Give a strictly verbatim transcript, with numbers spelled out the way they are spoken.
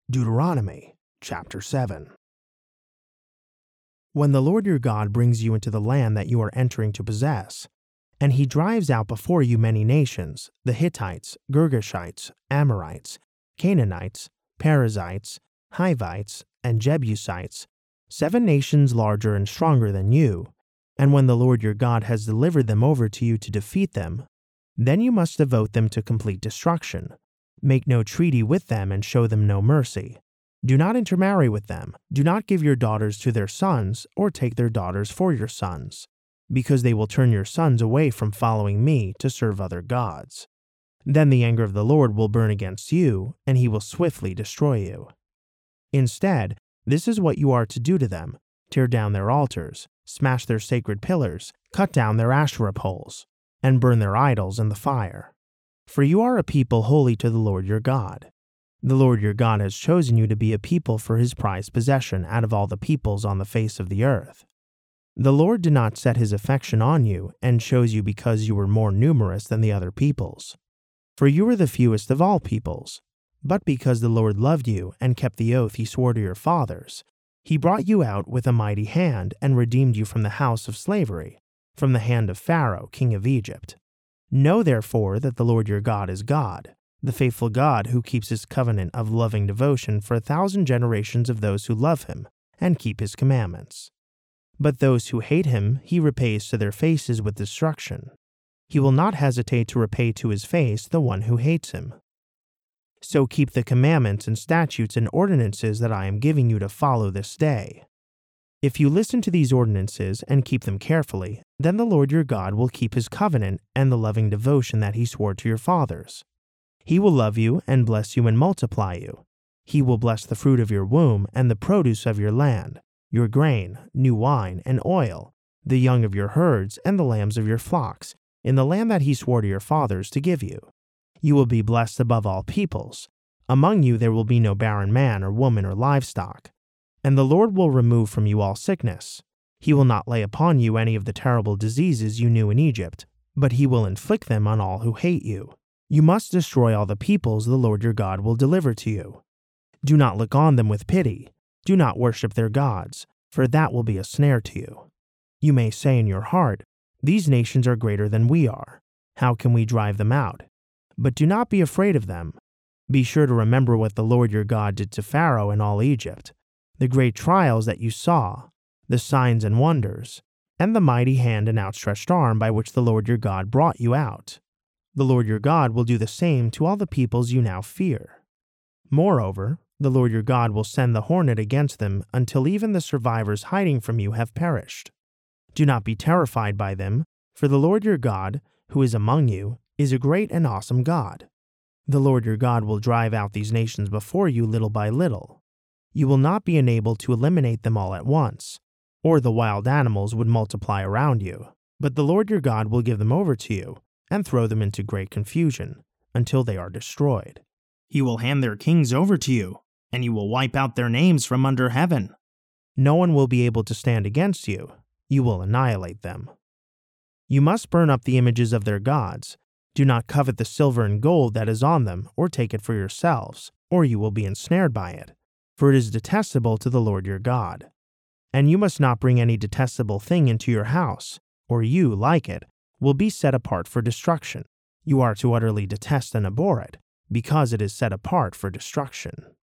Deuteronomy chapter seven. When the Lord your God brings you into the land that you are entering to possess, and he drives out before you many nations, the Hittites, Girgashites, Amorites, Canaanites, Perizzites, Hivites, and Jebusites, seven nations larger and stronger than you, and when the Lord your God has delivered them over to you to defeat them, then you must devote them to complete destruction. Make no treaty with them and show them no mercy. Do not intermarry with them. Do not give your daughters to their sons or take their daughters for your sons, because they will turn your sons away from following me to serve other gods. Then the anger of the Lord will burn against you, and he will swiftly destroy you. Instead, this is what you are to do to them: tear down their altars, smash their sacred pillars, cut down their Asherah poles, and burn their idols in the fire. For you are a people holy to the Lord your God. The Lord your God has chosen you to be a people for his prized possession out of all the peoples on the face of the earth. The Lord did not set his affection on you and chose you because you were more numerous than the other peoples, for you were the fewest of all peoples, but because the Lord loved you and kept the oath he swore to your fathers. He brought you out with a mighty hand and redeemed you from the house of slavery, from the hand of Pharaoh, king of Egypt. Know therefore that the Lord your God is God, the faithful God who keeps his covenant of loving devotion for a thousand generations of those who love him and keep his commandments. But those who hate him he repays to their faces with destruction. He will not hesitate to repay to his face the one who hates him. So keep the commandments and statutes and ordinances that I am giving you to follow this day. If you listen to these ordinances and keep them carefully, then the Lord your God will keep his covenant and the loving devotion that he swore to your fathers. He will love you and bless you and multiply you. He will bless the fruit of your womb and the produce of your land, your grain, new wine, and oil, the young of your herds and the lambs of your flocks, in the land that he swore to your fathers to give you. You will be blessed above all peoples. Among you there will be no barren man or woman or livestock. And the Lord will remove from you all sickness. He will not lay upon you any of the terrible diseases you knew in Egypt, but he will inflict them on all who hate you. You must destroy all the peoples the Lord your God will deliver to you. Do not look on them with pity. Do not worship their gods, for that will be a snare to you. You may say in your heart, "These nations are greater than we are. How can we drive them out?" But do not be afraid of them. Be sure to remember what the Lord your God did to Pharaoh and all Egypt, the great trials that you saw, the signs and wonders, and the mighty hand and outstretched arm by which the Lord your God brought you out. The Lord your God will do the same to all the peoples you now fear. Moreover, the Lord your God will send the hornet against them until even the survivors hiding from you have perished. Do not be terrified by them, for the Lord your God, who is among you, is a great and awesome God. The Lord your God will drive out these nations before you little by little. You will not be enabled to eliminate them all at once, or the wild animals would multiply around you, but the Lord your God will give them over to you and throw them into great confusion until they are destroyed. He will hand their kings over to you, and you will wipe out their names from under heaven. No one will be able to stand against you. You will annihilate them. You must burn up the images of their gods. Do not covet the silver and gold that is on them, or take it for yourselves, or you will be ensnared by it, for it is detestable to the Lord your God. And you must not bring any detestable thing into your house, or you, like it, will be set apart for destruction. You are to utterly detest and abhor it, because it is set apart for destruction.